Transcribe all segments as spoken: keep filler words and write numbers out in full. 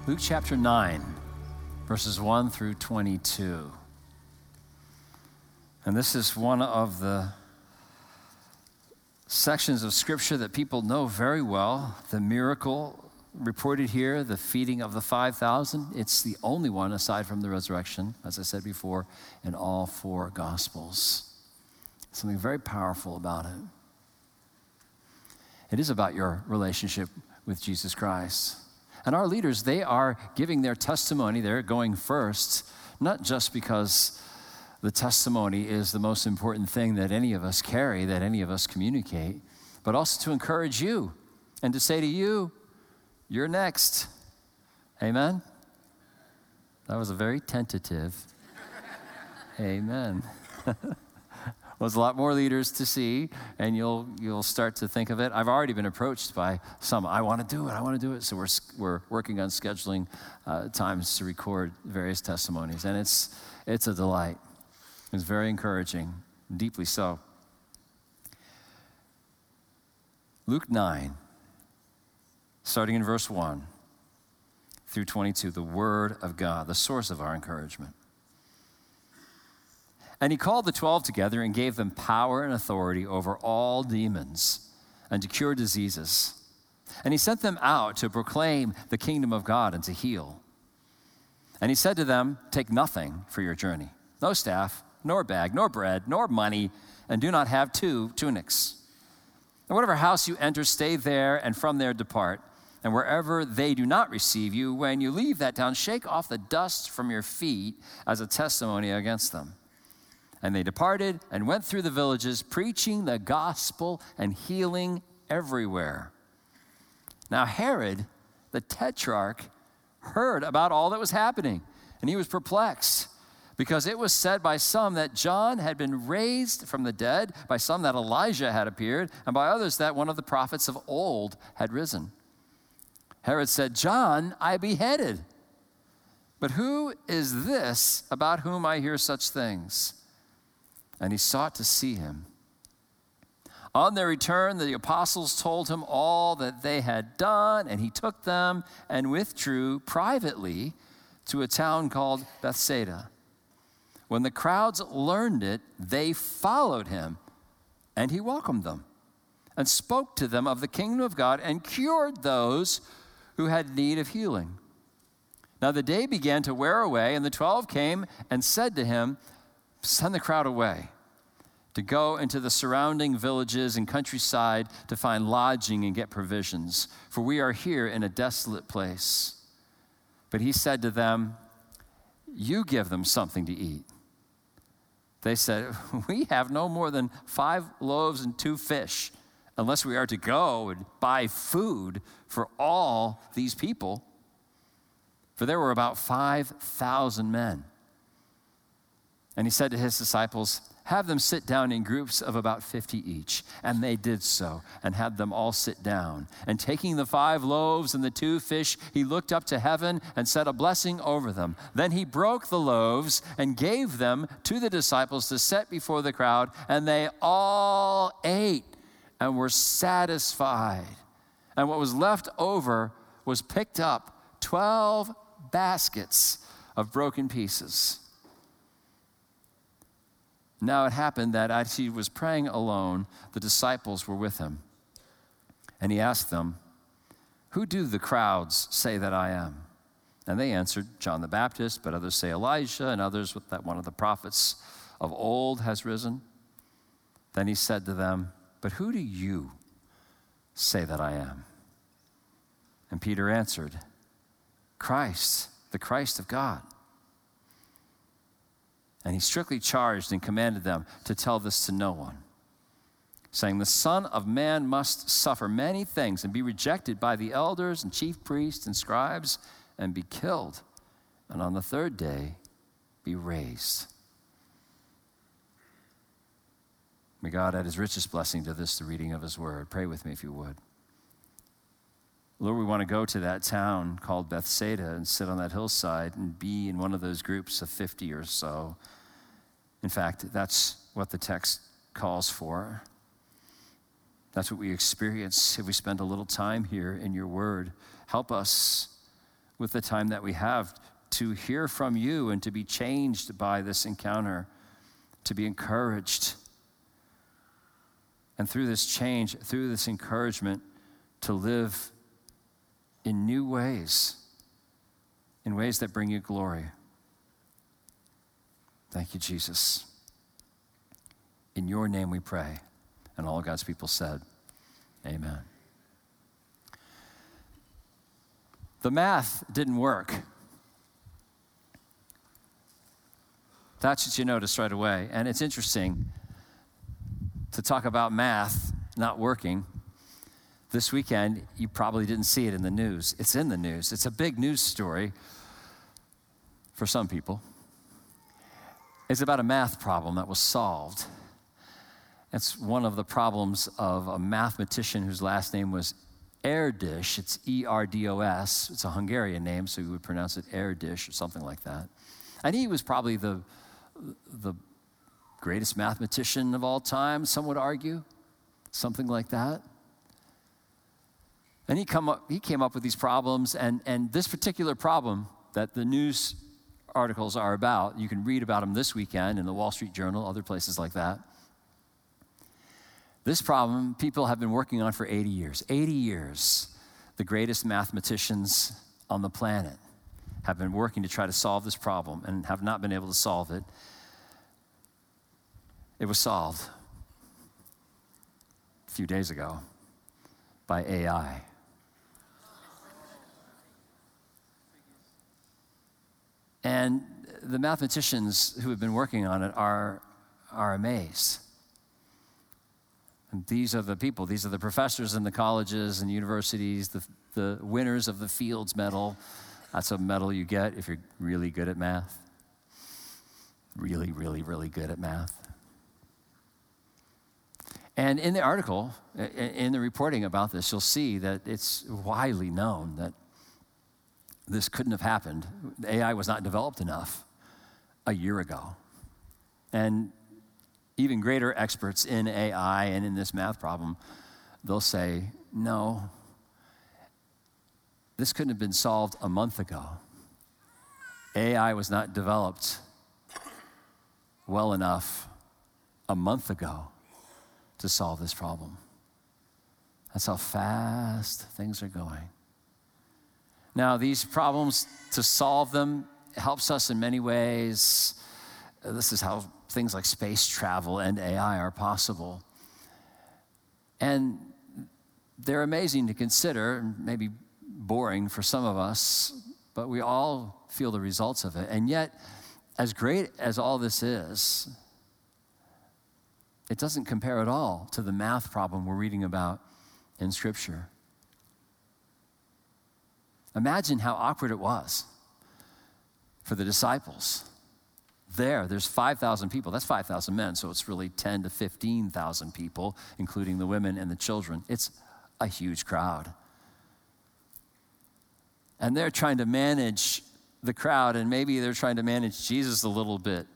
Luke chapter nine, verses one through twenty-two. And this is one of the sections of Scripture that people know very well. The miracle reported here, the feeding of the five thousand, it's the only one aside from the resurrection, as I said before, in all four Gospels. Something very powerful about it. It is about your relationship with Jesus Christ. And our leaders, they are giving their testimony. They're going first, not just because the testimony is the most important thing that any of us carry, that any of us communicate, but also to encourage you and to say to you, you're next. Amen? That was a very tentative amen. There's a lot more leaders to see, and you'll you'll start to think of it. I've already been approached by some. I want to do it. I want to do it. So we're we're working on scheduling uh, times to record various testimonies, and it's it's a delight. It's very encouraging, deeply so. Luke nine, starting in verse one through twenty-two, the Word of God, the source of our encouragement. And he called the twelve together and gave them power and authority over all demons and to cure diseases. And he sent them out to proclaim the kingdom of God and to heal. And he said to them, take nothing for your journey, no staff, nor bag, nor bread, nor money, and do not have two tunics. And whatever house you enter, stay there, and from there depart. And wherever they do not receive you, when you leave that town, shake off the dust from your feet as a testimony against them. And they departed and went through the villages, preaching the gospel and healing everywhere. Now Herod, the tetrarch, heard about all that was happening, and he was perplexed, because it was said by some that John had been raised from the dead, by some that Elijah had appeared, and by others that one of the prophets of old had risen. Herod said, John I beheaded, but who is this about whom I hear such things? And he sought to see him. On their return, the apostles told him all that they had done, and he took them and withdrew privately to a town called Bethsaida. When the crowds learned it, they followed him, and he welcomed them and spoke to them of the kingdom of God and cured those who had need of healing. Now the day began to wear away, and the twelve came and said to him, send the crowd away to go into the surrounding villages and countryside to find lodging and get provisions, for we are here in a desolate place. But he said to them, you give them something to eat. They said, we have no more than five loaves and two fish, unless we are to go and buy food for all these people. For there were about five thousand men. And he said to his disciples, have them sit down in groups of about fifty each. And they did so, and had them all sit down. And taking the five loaves and the two fish, he looked up to heaven and said a blessing over them. Then he broke the loaves and gave them to the disciples to set before the crowd. And they all ate and were satisfied. And what was left over was picked up, twelve baskets of broken pieces. Now it happened that as he was praying alone, the disciples were with him. And he asked them, who do the crowds say that I am? And they answered, John the Baptist, but others say Elijah, and others that one of the prophets of old has risen. Then he said to them, but who do you say that I am? And Peter answered, Christ, the Christ of God. And he strictly charged and commanded them to tell this to no one, saying, the Son of Man must suffer many things and be rejected by the elders and chief priests and scribes and be killed, and on the third day be raised. May God add his richest blessing to this, the reading of his word. Pray with me if you would. Lord, we want to go to that town called Bethsaida and sit on that hillside and be in one of those groups of fifty or so. In fact, that's what the text calls for. That's what we experience if we spend a little time here in your word. Help us with the time that we have to hear from you and to be changed by this encounter, to be encouraged. And through this change, through this encouragement, to live in new ways, in ways that bring you glory. Thank you, Jesus. In your name we pray. And all God's people said, amen. The math didn't work. That's what you notice right away. And it's interesting to talk about math not working. This weekend, you probably didn't see it in the news. It's in the news. It's a big news story for some people. It's about a math problem that was solved. It's one of the problems of a mathematician whose last name was Erdős. It's E R D O S. It's a Hungarian name, so you would pronounce it Erdős or something like that. And he was probably the, the greatest mathematician of all time, some would argue, something like that. And he, come up, he came up with these problems, and, and this particular problem that the news articles are about, you can read about them this weekend in the Wall Street Journal, other places like that. This problem, people have been working on for eighty years. eighty years, the greatest mathematicians on the planet have been working to try to solve this problem and have not been able to solve it. It was solved a few days ago by A I. And the mathematicians who have been working on it are, are amazed. And these are the people, these are the professors in the colleges and universities, the, the winners of the Fields Medal. That's a medal you get if you're really good at math. Really, really, really good at math. And in the article, in the reporting about this, you'll see that it's widely known that this couldn't have happened. A I was not developed enough a year ago. And even greater experts in A I and in this math problem, they'll say, no, this couldn't have been solved a month ago. A I was not developed well enough a month ago to solve this problem. That's how fast things are going. Now, these problems, to solve them, helps us in many ways. This is how things like space travel and A I are possible. And they're amazing to consider, maybe boring for some of us, but we all feel the results of it. And yet, as great as all this is, it doesn't compare at all to the math problem we're reading about in Scripture. Imagine how awkward it was for the disciples. There, there's five thousand people. That's five thousand men, so it's really ten to fifteen thousand people, including the women and the children. It's a huge crowd. And they're trying to manage the crowd, and maybe they're trying to manage Jesus a little bit.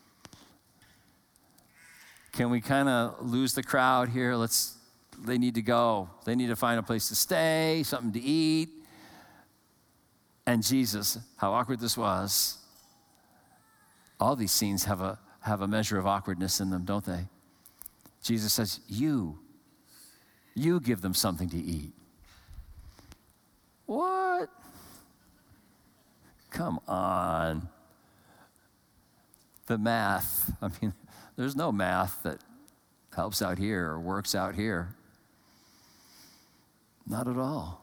Can we kind of lose the crowd here? Let's, they need to go. They need to find a place to stay, something to eat. And Jesus, how awkward this was. All these scenes have a, have a measure of awkwardness in them, don't they? Jesus says, you, you give them something to eat. What? Come on. The math, I mean, there's no math that helps out here or works out here. Not at all.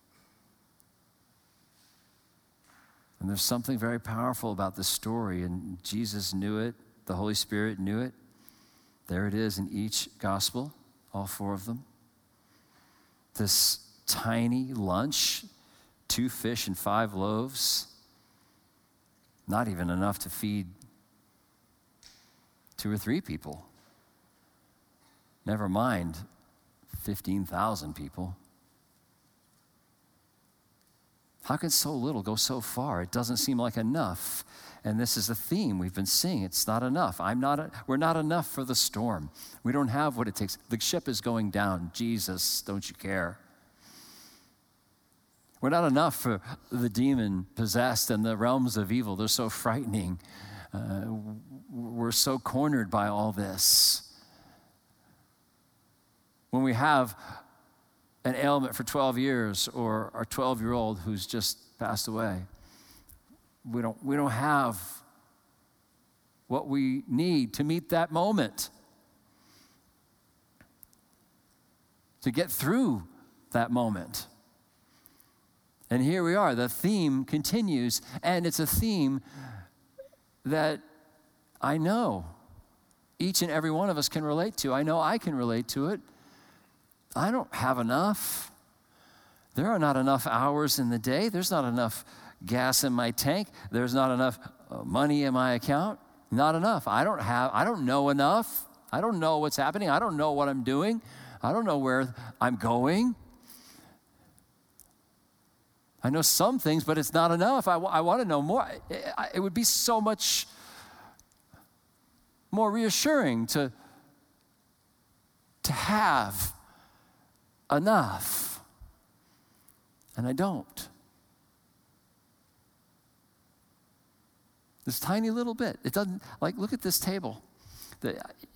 And there's something very powerful about this story, and Jesus knew it, the Holy Spirit knew it. There it is in each gospel, all four of them. This tiny lunch, two fish and five loaves, not even enough to feed two or three people. Never mind fifteen thousand people. How can so little go so far? It doesn't seem like enough. And this is a theme we've been seeing. It's not enough. I'm not. A, we're not enough for the storm. We don't have what it takes. The ship is going down. Jesus, don't you care? We're not enough for the demon-possessed and the realms of evil. They're so frightening. Uh, we're so cornered by all this. When we have an ailment for twelve years, or our twelve-year-old who's just passed away, we don't, we don't have what we need to meet that moment, to get through that moment. And here we are. The theme continues, and it's a theme that I know each and every one of us can relate to. I know I can relate to it. I don't have enough. There are not enough hours in the day. There's not enough gas in my tank. There's not enough money in my account. Not enough. I don't have, I don't know enough. I don't know what's happening. I don't know what I'm doing. I don't know where I'm going. I know some things, but it's not enough. I, w- I want to know more. It, it would be so much more reassuring to, to have enough. And I don't. This tiny little bit. It doesn't, like, look at this table. The,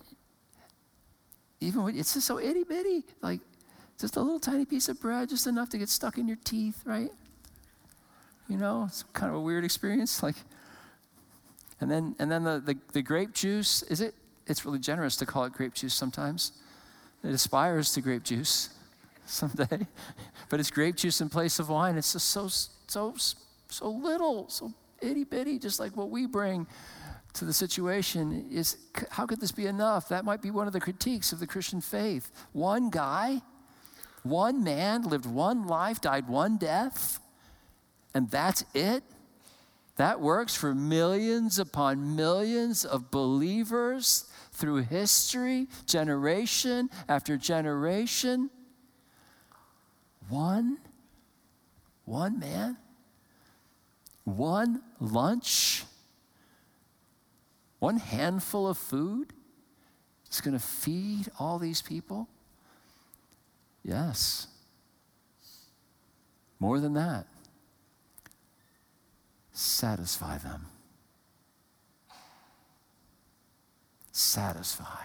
even when, it's just so itty bitty. Like, just a little tiny piece of bread, just enough to get stuck in your teeth, right? You know, it's kind of a weird experience. Like, and then and then the, the, the grape juice, is it? It's really generous to call it grape juice sometimes. It aspires to grape juice someday. But it's grape juice in place of wine. It's just so, so, so little, so itty bitty, just like what we bring to the situation. Is how could this be enough? That might be one of the critiques of the Christian faith. One guy, one man lived one life, died one death, and that's it? That works for millions upon millions of believers through history, generation after generation. One, one man, one lunch, one handful of food is going to feed all these people? Yes. More than that. Satisfy them. Satisfy.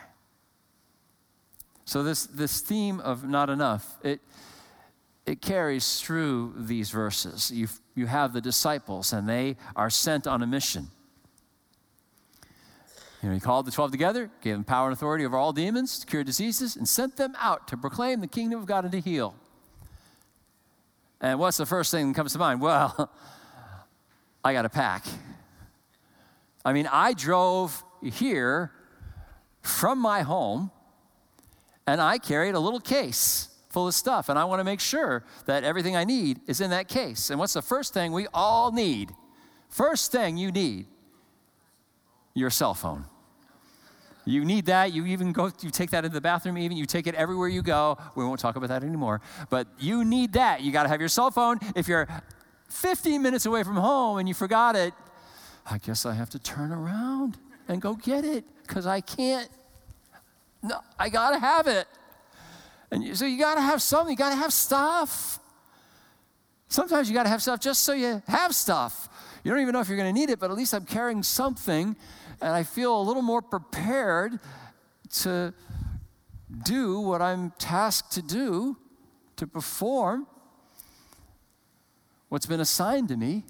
So this, this theme of not enough, it, it carries through these verses. You you have the disciples, and they are sent on a mission. You know, he called the twelve together, gave them power and authority over all demons, to cure diseases, and sent them out to proclaim the kingdom of God and to heal. And what's the first thing that comes to mind? Well, I got to pack. I mean, I drove here from my home, and I carried a little case full of stuff, and I want to make sure that everything I need is in that case. And what's the first thing we all need? First thing you need, your cell phone. You need that. You even go, you take that into the bathroom even. You take it everywhere you go. We won't talk about that anymore. But you need that. You got to have your cell phone. If you're fifteen minutes away from home and you forgot it, I guess I have to turn around and go get it because I can't. No, I got to have it. And you, so you got to have something. You got to have stuff. Sometimes you got to have stuff just so you have stuff. You don't even know if you're going to need it, but at least I'm carrying something, and I feel a little more prepared to do what I'm tasked to do, to perform what's been assigned to me.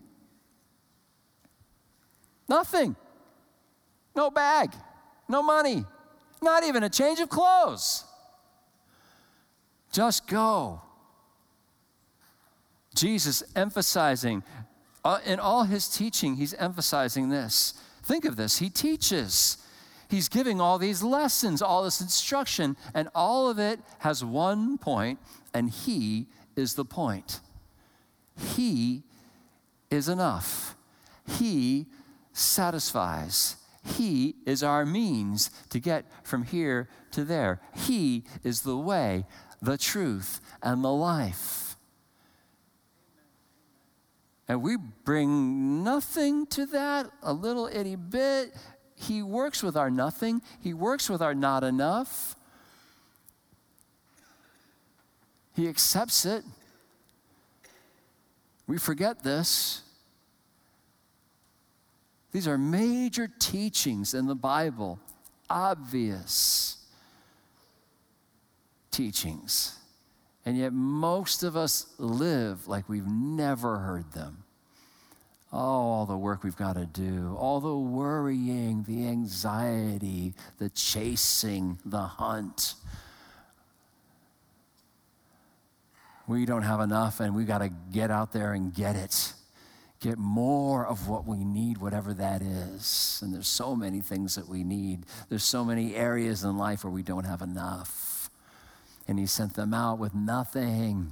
Nothing. No bag. No money. Not even a change of clothes. Just go. Jesus emphasizing, uh, in all his teaching, he's emphasizing this. Think of this. He teaches. He's giving all these lessons, all this instruction, and all of it has one point, and he is the point. He is enough. He satisfies. He is our means to get from here to there. He is the way, the truth, and the life. And we bring nothing to that, a little itty bit. He works with our nothing. He works with our not enough. He accepts it. We forget this. These are major teachings in the Bible, obvious teachings. And yet most of us live like we've never heard them. Oh, all the work we've got to do, all the worrying, the anxiety, the chasing, the hunt. We don't have enough, and we've got to get out there and get it. Get more of what we need, whatever that is. And there's so many things that we need. There's so many areas in life where we don't have enough. And he sent them out with nothing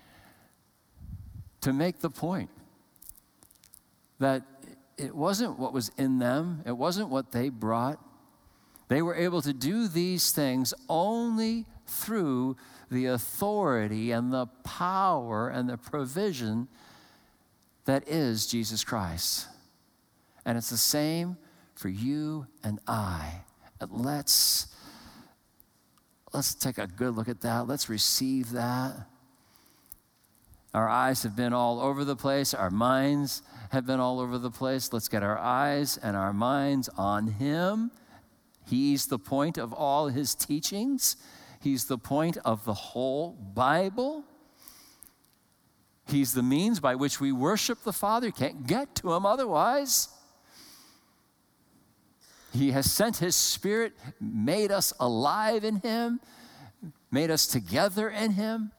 to make the point that it wasn't what was in them. It wasn't what they brought. They were able to do these things only through the authority and the power and the provision that is Jesus Christ. And it's the same for you and I. And let's, let's take a good look at that. Let's receive that. Our eyes have been all over the place. Our minds have been all over the place. Let's get our eyes and our minds on him. He's the point of all his teachings. He's the point of the whole Bible. He's the means by which we worship the Father. You can't get to him otherwise. He has sent his Spirit, made us alive in him, made us together in him.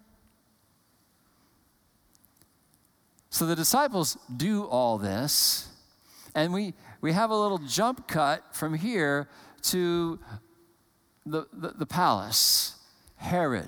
So the disciples do all this, and we, we have a little jump cut from here to the, the, the palace, Herod.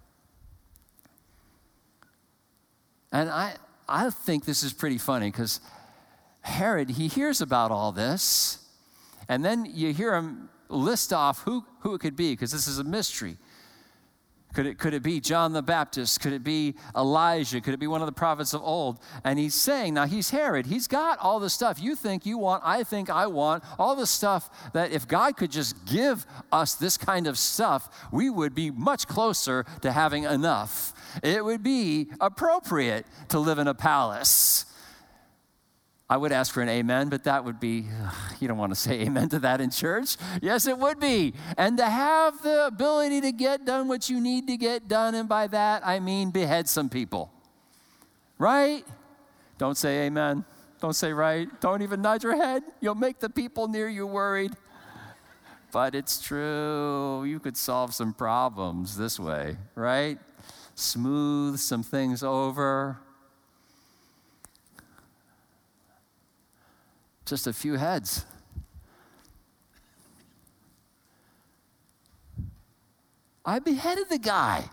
And I, I think this is pretty funny because Herod, he hears about all this, and then you hear him list off who, who it could be, because this is a mystery. Could it, could it be John the Baptist? Could it be Elijah? Could it be one of the prophets of old? And he's saying, now he's Herod. He's got all the stuff you think you want, I think I want, all the stuff that if God could just give us this kind of stuff, we would be much closer to having enough. It would be appropriate to live in a palace. I would ask for an amen, but that would be, ugh, you don't want to say amen to that in church. Yes, it would be. And to have the ability to get done what you need to get done, and by that I mean behead some people. Right? Don't say amen. Don't say right. Don't even nod your head. You'll make the people near you worried. But it's true. You could solve some problems this way, right? Smooth some things over. Just a few heads. I beheaded the guy.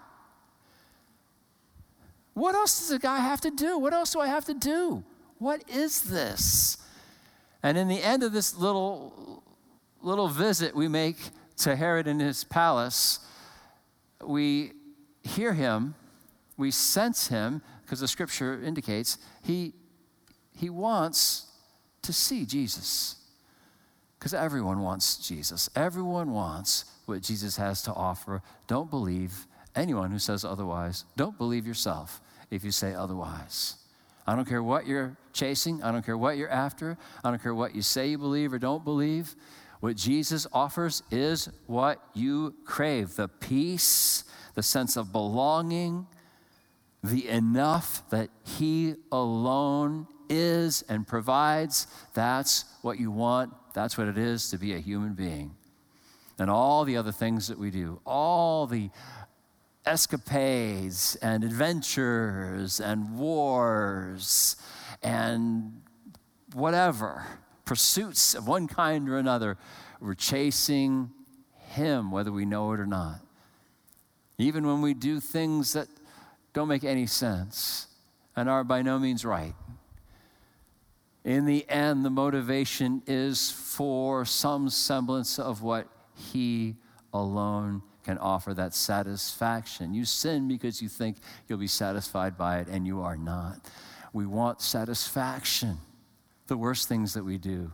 What else does the guy have to do? What else do I have to do? What is this? And in the end of this little, little visit we make to Herod in his palace, we hear him, we sense him, because the scripture indicates he, he wants to see Jesus. Because everyone wants Jesus. Everyone wants what Jesus has to offer. Don't believe anyone who says otherwise. Don't believe yourself if you say otherwise. I don't care what you're chasing. I don't care what you're after. I don't care what you say you believe or don't believe. What Jesus offers is what you crave. The peace, the sense of belonging, the enough that he alone is and provides. That's what you want. That's what it is to be a human being. And all the other things that we do, all the escapades and adventures and wars and whatever, pursuits of one kind or another, we're chasing him whether we know it or not. Even when we do things that don't make any sense and are by no means right. In the end, the motivation is for some semblance of what he alone can offer, that satisfaction. You sin because you think you'll be satisfied by it, and you are not. We want satisfaction. The worst things that we do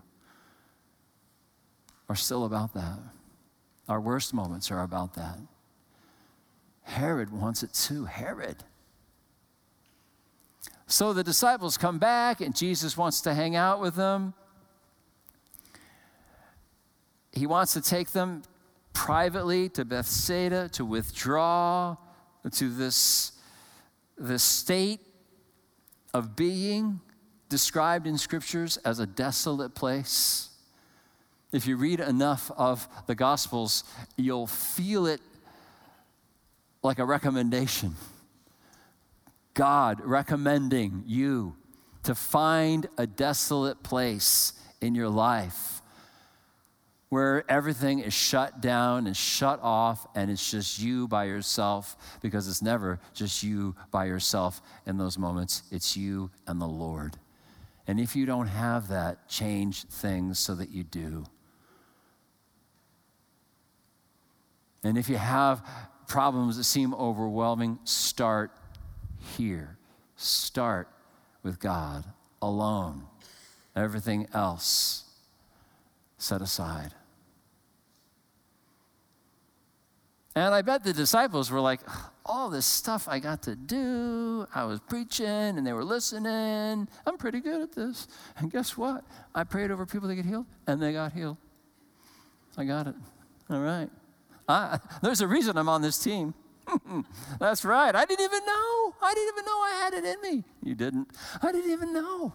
are still about that. Our worst moments are about that. Herod wants it too. Herod. So the disciples come back, and Jesus wants to hang out with them. He wants to take them privately to Bethsaida, to withdraw to this, this state of being described in scriptures as a desolate place. If you read enough of the Gospels, you'll feel it like a recommendation. God recommending you to find a desolate place in your life where everything is shut down and shut off, and it's just you by yourself, because it's never just you by yourself in those moments. It's you and the Lord. And if you don't have that, change things so that you do. And if you have problems that seem overwhelming, start here. Start with God alone. Everything else set aside. And I bet the disciples were like, all this stuff I got to do, I was preaching and they were listening. I'm pretty good at this. And guess what? I prayed over people to get healed, and they got healed. I got it. All right. I, there's a reason I'm on this team. That's right. I didn't even know. I didn't even know I had it in me. You didn't. I didn't even know.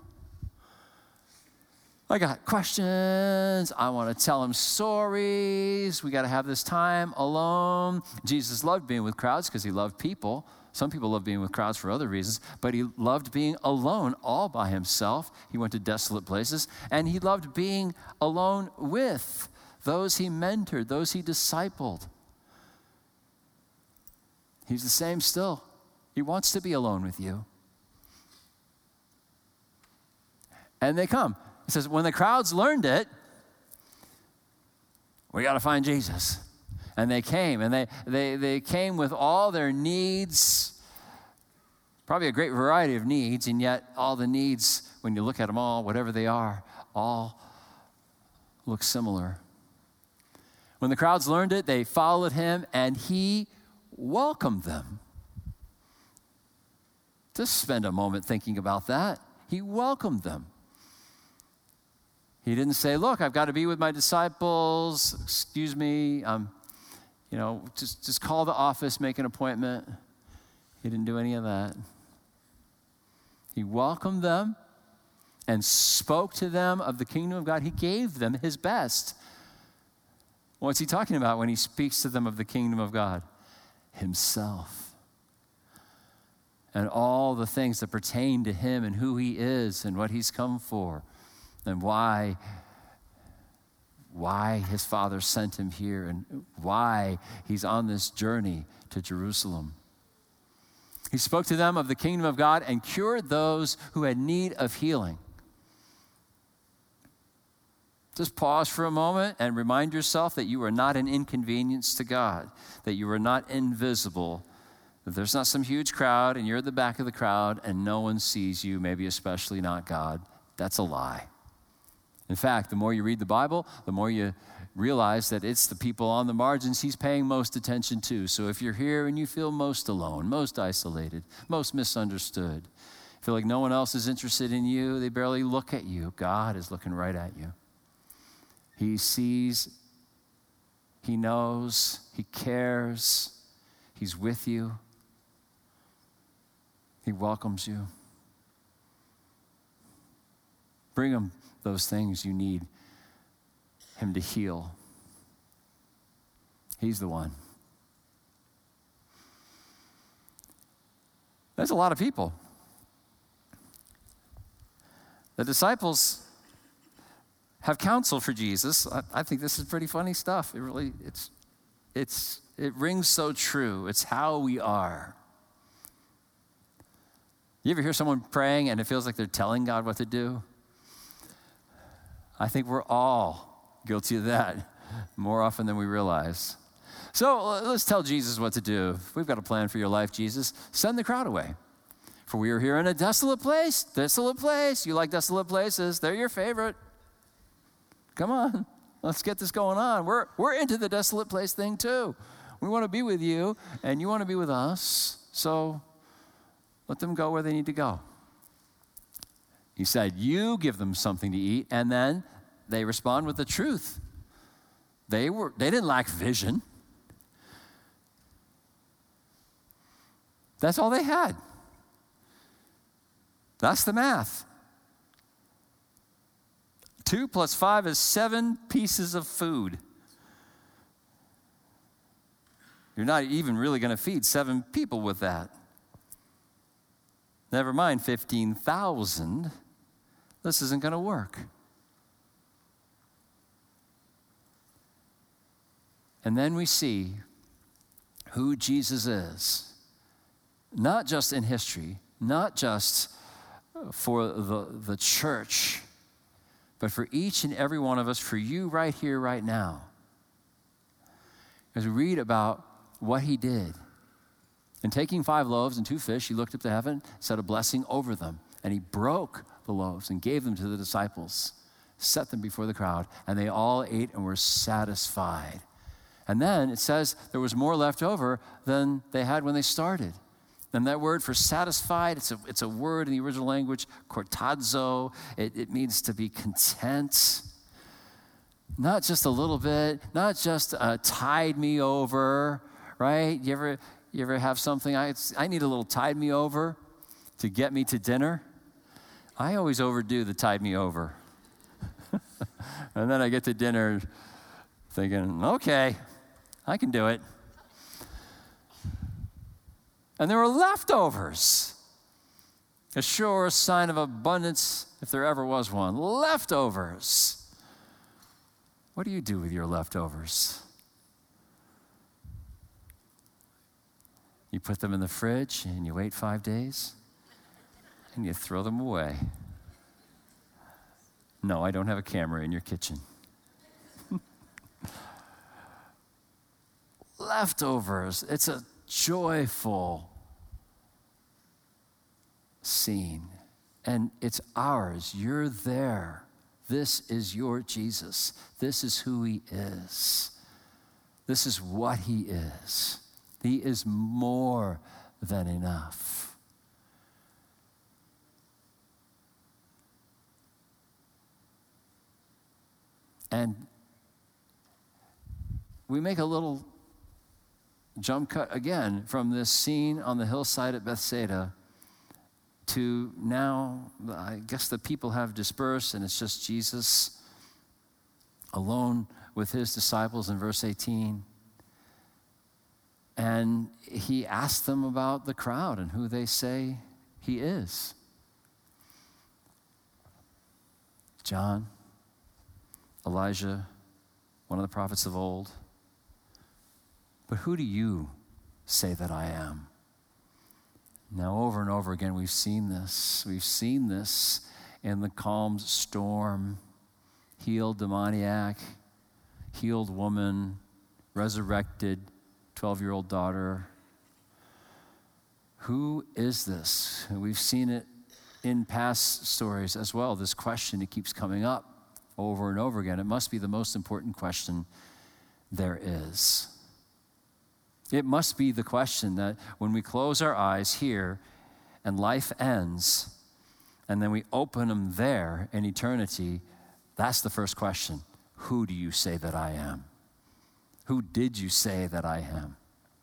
I got questions. I want to tell them stories. We got to have this time alone. Jesus loved being with crowds because he loved people. Some people love being with crowds for other reasons, but he loved being alone all by himself. He went to desolate places, and he loved being alone with those he mentored, those he discipled. He's the same still. He wants to be alone with you. And they come. He says, when the crowds learned it, we got to find Jesus. And they came, and they, they, they came with all their needs, probably a great variety of needs, and yet all the needs, when you look at them all, whatever they are, all look similar. When the crowds learned it, they followed him, and he welcomed them. Just spend a moment thinking about that. He welcomed them. He didn't say, look, I've got to be with my disciples. Excuse me. Um, you know, just, just call the office, make an appointment. He didn't do any of that. He welcomed them and spoke to them of the kingdom of God. He gave them his best. What's he talking about when he speaks to them of the kingdom of God? Himself. And all the things that pertain to him and who he is and what he's come for. And why, why his Father sent him here, and why he's on this journey to Jerusalem. He spoke to them of the kingdom of God and cured those who had need of healing. Just pause for a moment and remind yourself that you are not an inconvenience to God, that you are not invisible, that there's not some huge crowd and you're at the back of the crowd and no one sees you, maybe especially not God. That's a lie. In fact, the more you read the Bible, the more you realize that it's the people on the margins he's paying most attention to. So if you're here and you feel most alone, most isolated, most misunderstood, feel like no one else is interested in you, they barely look at you, God is looking right at you. He sees, he knows, he cares, he's with you, he welcomes you. Bring him those things you need him to heal. He's the one. There's a lot of people. The disciples have counsel for Jesus. I, I think this is pretty funny stuff. It really, it's, it's, it rings so true. It's how we are. You ever hear someone praying and it feels like they're telling God what to do? I think we're all guilty of that more often than we realize. So let's tell Jesus what to do. We've got a plan for your life, Jesus. Send the crowd away. For we are here in a desolate place. Desolate place. You like desolate places. They're your favorite. Come on. Let's get this going on. We're, we're into the desolate place thing too. We want to be with you, and you want to be with us. So let them go where they need to go. He said, you give them something to eat, and then they respond with the truth. They were they didn't lack vision. That's all they had. That's the math. Two plus five is seven pieces of food. You're not even really going to feed seven people with that. Never mind fifteen thousand. This isn't going to work. And then we see who Jesus is, not just in history, not just for the, the church, but for each and every one of us, for you right here, right now. As we read about what he did. And taking five loaves and two fish, he looked up to heaven, said a blessing over them, and he broke the loaves and gave them to the disciples, set them before the crowd, and they all ate and were satisfied. And then it says there was more left over than they had when they started. And that word for satisfied, it's a, it's a word in the original language, kortazo. It, it means to be content. Not just a little bit, not just uh, tide me over, right? You ever, you ever have something, I, I need a little tide me over to get me to dinner? I always overdo the tide me over. And then I get to dinner thinking, okay, I can do it. And there were leftovers. A sure sign of abundance, if there ever was one. Leftovers. What do you do with your leftovers? You put them in the fridge and you wait five days and you throw them away. No, I don't have a camera in your kitchen. Leftovers. It's a joyful scene. And it's ours. You're there. This is your Jesus. This is who he is. This is what he is. He is more than enough. And we make a little jump cut again from this scene on the hillside at Bethsaida to now, I guess the people have dispersed and it's just Jesus alone with his disciples in verse eighteen. And he asked them about the crowd and who they say he is. John, Elijah, one of the prophets of old. But who do you say that I am? Now, over and over again, we've seen this. We've seen this in the calm storm. Healed demoniac, healed woman, resurrected twelve-year-old daughter. Who is this? And we've seen it in past stories as well. This question, it keeps coming up over and over again. It must be the most important question there is. It must be the question that when we close our eyes here and life ends, and then we open them there in eternity, that's the first question. Who do you say that I am? Who did you say that I am?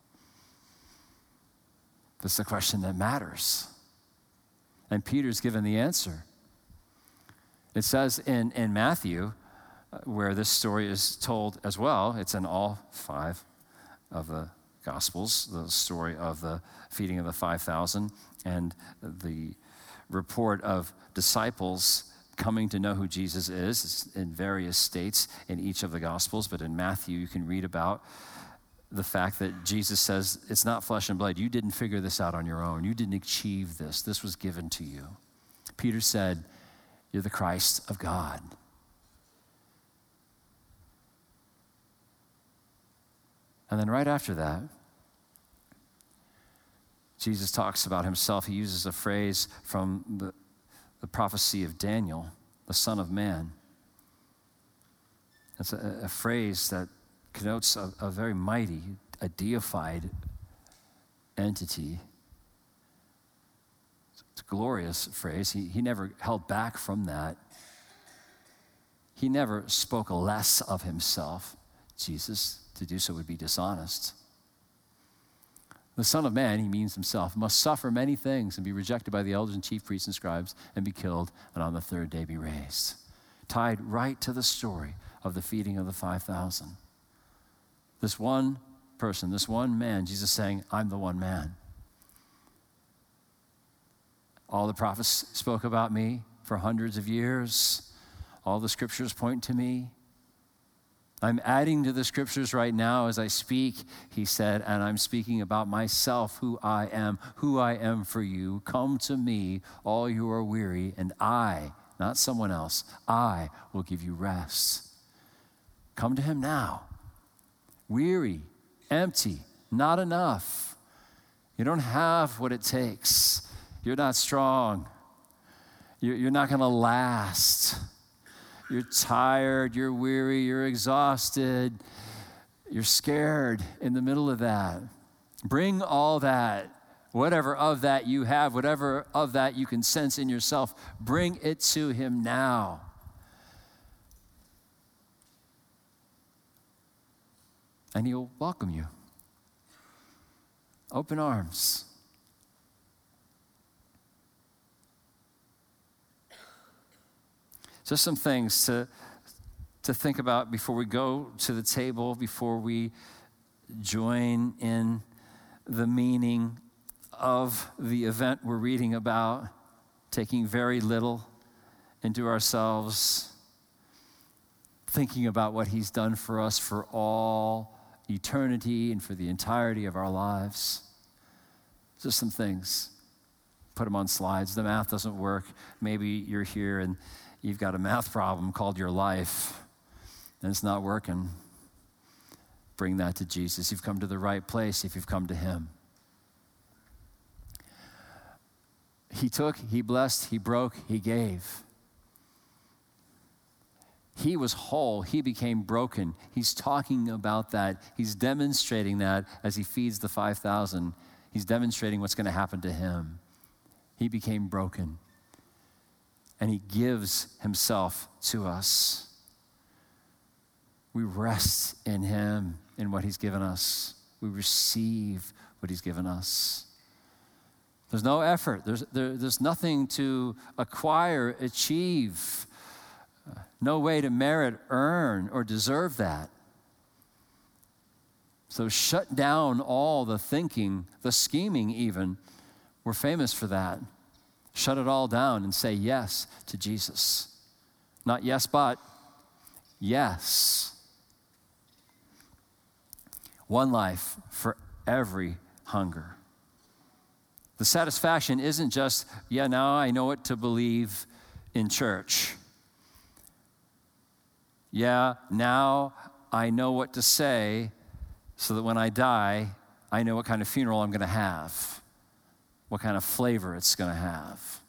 That's the question that matters. And Peter's given the answer. It says in, in Matthew, where this story is told as well, it's in all five of the Gospels, the story of the feeding of the five thousand and the report of disciples coming to know who Jesus is. It's in various states in each of the Gospels, but in Matthew you can read about the fact that Jesus says, it's not flesh and blood. You didn't figure this out on your own. You didn't achieve this. This was given to you. Peter said, you're the Christ of God. And then right after that, Jesus talks about himself. He uses a phrase from the, the prophecy of Daniel, the Son of Man. It's a, a phrase that connotes a, a very mighty, a deified entity. It's a glorious phrase. He, he never held back from that. He never spoke less of himself. Jesus, to do so would be dishonest. The Son of Man, he means himself, must suffer many things and be rejected by the elders and chief priests and scribes and be killed and on the third day be raised. Tied right to the story of the feeding of the five thousand. This one person, this one man, Jesus saying, I'm the one man. All the prophets spoke about me for hundreds of years. All the scriptures point to me. I'm adding to the scriptures right now as I speak, he said, and I'm speaking about myself, who I am, who I am for you. Come to me, all you are weary, and I, not someone else, I will give you rest. Come to him now. Weary, empty, not enough. You don't have what it takes. You're not strong. You're not going to last. You're tired, you're weary, you're exhausted, you're scared in the middle of that. Bring all that, whatever of that you have, whatever of that you can sense in yourself, bring it to him now. And he'll welcome you. Open arms. Just some things to, to think about before we go to the table, before we join in the meaning of the event we're reading about, taking very little into ourselves, thinking about what he's done for us for all eternity and for the entirety of our lives. Just some things. Put them on slides. The math doesn't work. Maybe you're here and you've got a math problem called your life, and it's not working. Bring that to Jesus. You've come to the right place if you've come to him. He took, he blessed, he broke, he gave. He was whole. He became broken. He's talking about that. He's demonstrating that as he feeds the five thousand. He's demonstrating what's going to happen to him. He became broken. And he gives himself to us. We rest in him, in what he's given us. We receive what he's given us. There's no effort. There's, there, there's nothing to acquire, achieve. No way to merit, earn, or deserve that. So shut down all the thinking, the scheming even. We're famous for that. Shut it all down and say yes to Jesus. Not yes, but yes. One life for every hunger. The satisfaction isn't just, yeah, now I know what to believe in church. Yeah, now I know what to say so that when I die, I know what kind of funeral I'm going to have. What kind of flavor it's going to have.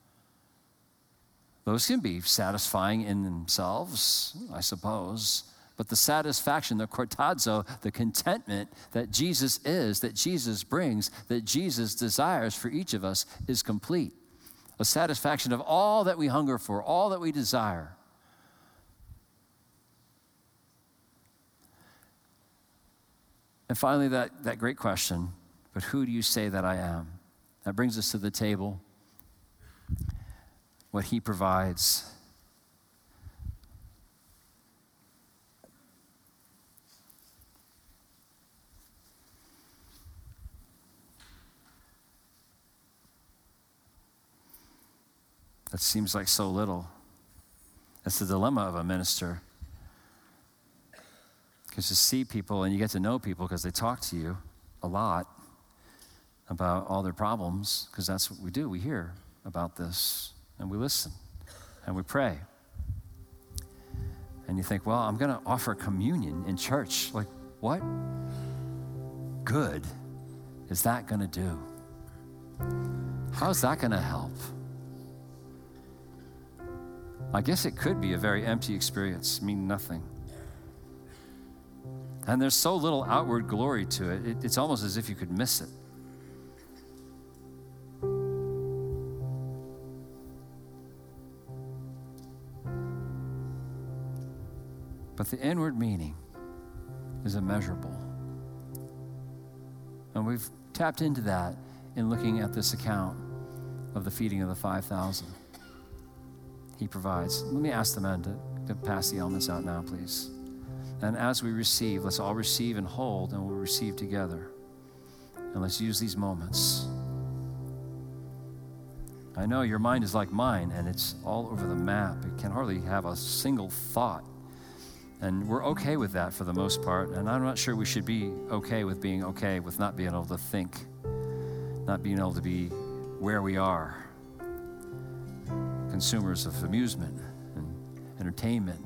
Those can be satisfying in themselves, I suppose, but the satisfaction, the cortazo, the contentment that Jesus is, that Jesus brings, that Jesus desires for each of us is complete. A satisfaction of all that we hunger for, all that we desire. And finally, that, that great question, but who do you say that I am? That brings us to the table, what he provides. That seems like so little. That's the dilemma of a minister. Because you see people and you get to know people because they talk to you a lot about all their problems, because that's what we do. We hear about this, and we listen, and we pray. And you think, well, I'm going to offer communion in church. Like, what good is that going to do? How's that going to help? I guess it could be a very empty experience, mean nothing. And there's so little outward glory to it, it it's almost as if you could miss it. But the inward meaning is immeasurable. And we've tapped into that in looking at this account of the feeding of the five thousand. He provides. Let me ask the men to, to pass the elements out now, please. And as we receive, let's all receive and hold, and we'll receive together. And let's use these moments. I know your mind is like mine, and it's all over the map. It can hardly have a single thought. And we're okay with that for the most part. And I'm not sure we should be okay with being okay with not being able to think, not being able to be where we are, consumers of amusement and entertainment.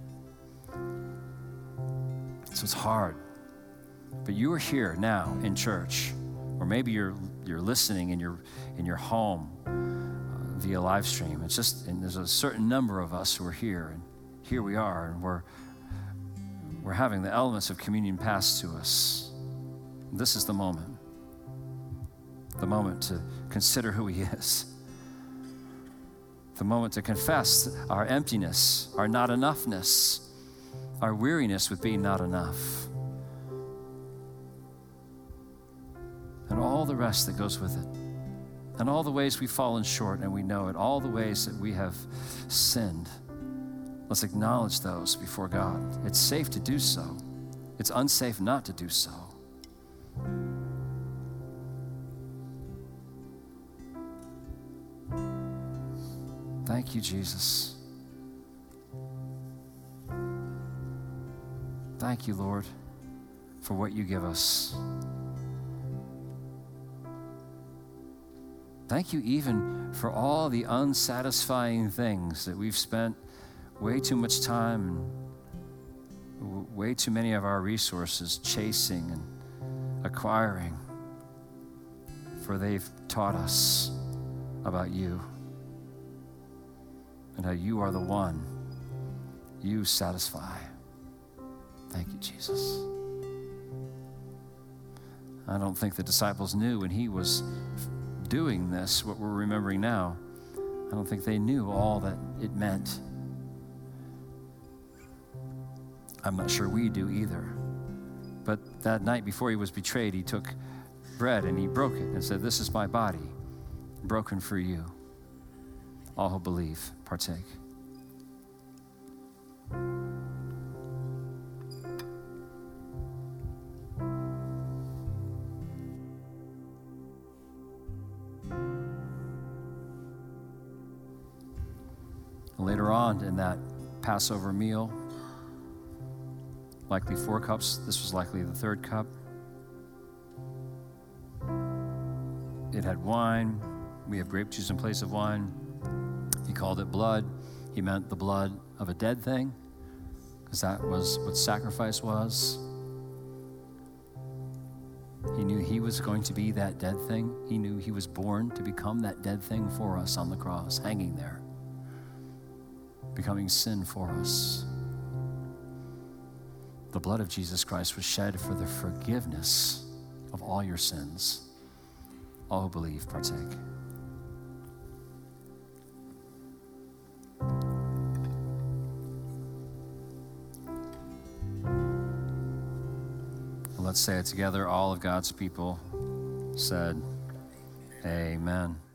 So it's hard. But you are here now in church, or maybe you're you're listening in your in your home uh, via live stream. It's just, and there's a certain number of us who are here, and here we are, and we're we're having the elements of communion passed to us. This is the moment, the moment to consider who He is, the moment to confess our emptiness, our not enoughness, our weariness with being not enough, and all the rest that goes with it, and all the ways we've fallen short and we know it, all the ways that we have sinned. Let's acknowledge those before God. It's safe to do so. It's unsafe not to do so. Thank you, Jesus. Thank you, Lord, for what you give us. Thank you even for all the unsatisfying things that we've spent way too much time and way too many of our resources chasing and acquiring, for they've taught us about you and how you are the one you satisfy. Thank you, Jesus. I don't think the disciples knew when He was doing this, what we're remembering now. I don't think they knew all that it meant. I'm not sure we do either. But that night before He was betrayed, He took bread and He broke it and said, "This is my body, broken for you. All who believe, partake." Later on in that Passover meal, likely four cups, this was likely the third cup. It had wine. We have grape juice in place of wine. He called it blood. He meant the blood of a dead thing, because that was what sacrifice was. He knew He was going to be that dead thing. He knew He was born to become that dead thing for us on the cross, hanging there, becoming sin for us. The blood of Jesus Christ was shed for the forgiveness of all your sins. All who believe, partake. Let's say it together. All of God's people said, Amen.